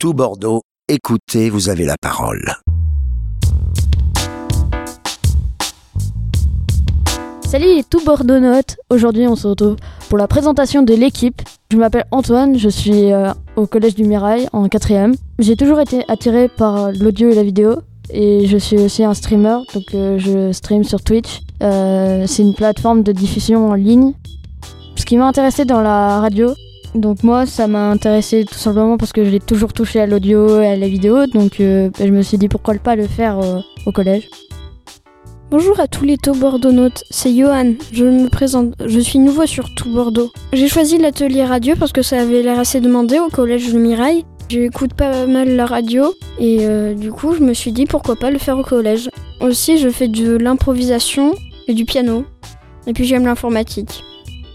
Tout Bordeaux, écoutez, vous avez la parole. Salut les tout bordeauxnautes. Aujourd'hui on se retrouve pour la présentation de l'équipe. Je m'appelle Antoine, je suis au collège du Mirail en 4e. J'ai toujours été attiré par l'audio et la vidéo et je suis aussi un streamer, donc je stream sur Twitch. C'est une plateforme de diffusion en ligne. Ce qui m'a intéressé dans la radio, donc moi ça m'a intéressé tout simplement parce que je l'ai toujours touché à l'audio et à la vidéo, donc je me suis dit pourquoi pas le faire au collège. Bonjour à tous les Tout Bordeauxnautes, c'est Johan, je me présente, je suis nouveau sur Tout Bordeaux. J'ai choisi l'atelier radio parce que ça avait l'air assez demandé au collège Le Mirail. J'écoute pas mal la radio et du coup je me suis dit pourquoi pas le faire au collège. Aussi je fais de l'improvisation et du piano et puis j'aime l'informatique.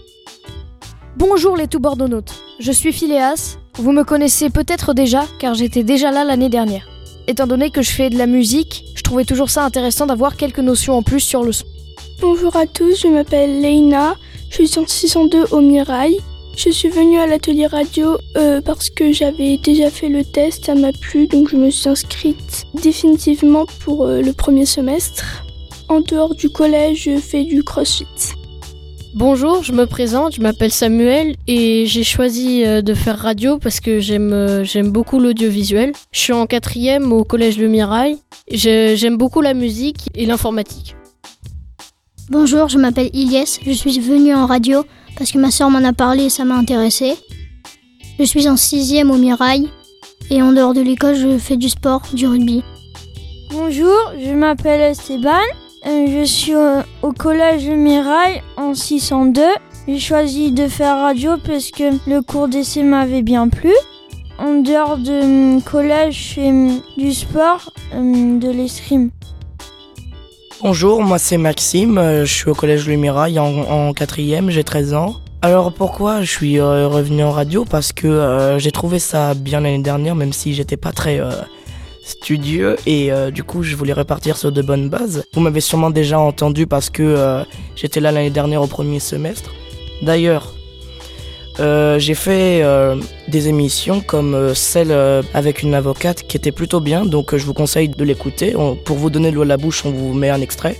Bonjour les Tout Bordeauxnautes, je suis Phileas, vous me connaissez peut-être déjà car j'étais déjà là l'année dernière. Étant donné que je fais de la musique, je trouvais toujours ça intéressant d'avoir quelques notions en plus sur le son. Bonjour à tous, je m'appelle Leïna, je suis en 602 au Mirail. Je suis venue à l'atelier radio parce que j'avais déjà fait le test, ça m'a plu, donc je me suis inscrite définitivement pour le premier semestre. En dehors du collège, je fais du crossfit. Bonjour, je me présente, je m'appelle Samuel et j'ai choisi de faire radio parce que j'aime beaucoup l'audiovisuel. Je suis en 4e au collège Le Mirail. J'aime beaucoup la musique et l'informatique. Bonjour, je m'appelle Ilyes, je suis venue en radio parce que ma soeur m'en a parlé et ça m'a intéressée. Je suis en 6e au Mirail et en dehors de l'école, je fais du sport, du rugby. Bonjour, je m'appelle Esteban. Je suis au collège Le Mirail en 602. J'ai choisi de faire radio parce que le cours d'essai m'avait bien plu. En dehors de collège, je fais du sport, de l'escrime. Bonjour, moi c'est Maxime, je suis au collège Le Mirail en 4e, j'ai 13 ans. Alors pourquoi je suis revenu en radio ? Parce que j'ai trouvé ça bien l'année dernière, même si j'étais pas très studieux et du coup je voulais repartir sur de bonnes bases. Vous m'avez sûrement déjà entendu parce que j'étais là l'année dernière au premier semestre. D'ailleurs, j'ai fait des émissions comme celle avec une avocate qui était plutôt bien, donc je vous conseille de l'écouter. Pour vous donner de l'eau à la bouche, on vous met un extrait.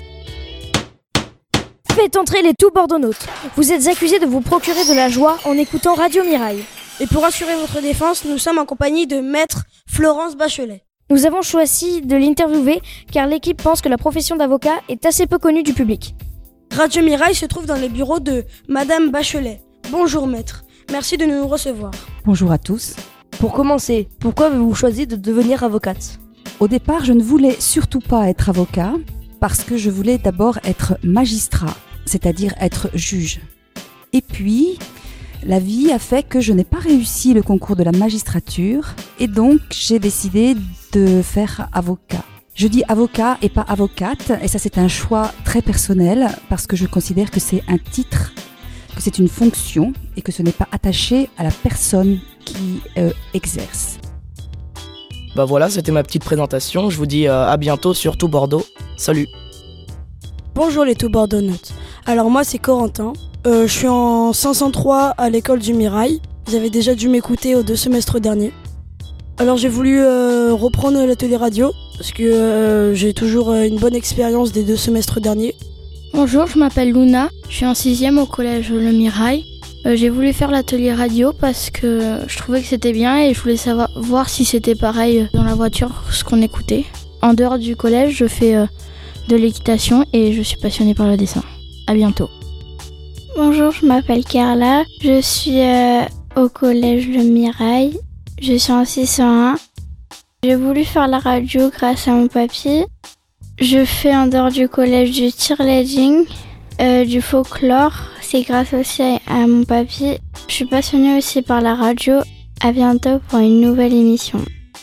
Faites entrer les Tout Bordeauxnautes. Vous êtes accusés de vous procurer de la joie en écoutant Radio Mirail. Et pour assurer votre défense, nous sommes en compagnie de Maître Florence Bachelet. Nous avons choisi de l'interviewer car l'équipe pense que la profession d'avocat est assez peu connue du public. Radio Mirail se trouve dans les bureaux de Madame Bachelet. Bonjour maître, merci de nous recevoir. Bonjour à tous. Pour commencer, pourquoi avez-vous choisi de devenir avocate ? Au départ, je ne voulais surtout pas être avocat parce que je voulais d'abord être magistrat, c'est-à-dire être juge. Et puis, la vie a fait que je n'ai pas réussi le concours de la magistrature et donc j'ai décidé de faire avocat. Je dis avocat et pas avocate et ça c'est un choix très personnel parce que je considère que c'est un titre, que c'est une fonction et que ce n'est pas attaché à la personne qui exerce. Bah voilà, c'était ma petite présentation. Je vous dis à bientôt sur Tout Bordeaux. Salut. Bonjour les Tout Bordeauxnautes. Alors moi c'est Corentin. Je suis en 503 à l'école du Mirail. Vous avez déjà dû m'écouter aux 2 semestres derniers. Alors j'ai voulu reprendre l'atelier radio parce que j'ai toujours une bonne expérience des 2 semestres derniers. Bonjour, je m'appelle Luna, je suis en 6e au collège Le Mirail. J'ai voulu faire l'atelier radio parce que je trouvais que c'était bien et je voulais voir si c'était pareil dans la voiture ce qu'on écoutait. En dehors du collège, je fais de l'équitation et je suis passionnée par le dessin. À bientôt. Bonjour, je m'appelle Carla, je suis au collège Le Mirail, je suis en 601. J'ai voulu faire la radio grâce à mon papy. Je fais en dehors du collège du cheerleading, du folklore, c'est grâce aussi à mon papy. Je suis passionnée aussi par la radio. À bientôt pour une nouvelle émission.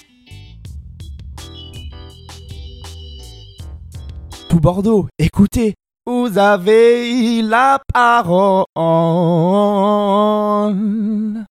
Tout Bordeaux, écoutez, vous avez la parole.